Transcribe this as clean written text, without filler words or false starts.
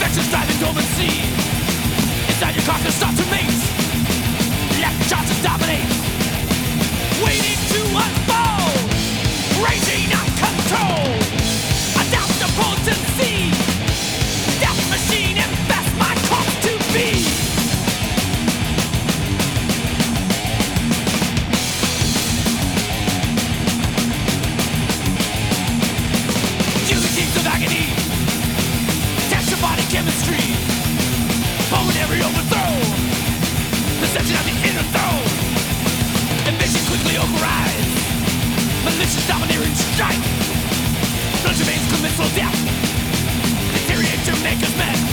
Directions driving dormant sea. Inside your carcass start to mate. Left chances dominate. Waiting to unfold. Raging out control. Adapt the potency. Death machine infest my corpse to be. Unities of agony. Test your body chemistry. Pulmonary overthrow. Perception of the inner throne. Ambition quickly overrides. Malicious domineering strike. Blood veins commit slow death. Deteriorate your maker's men.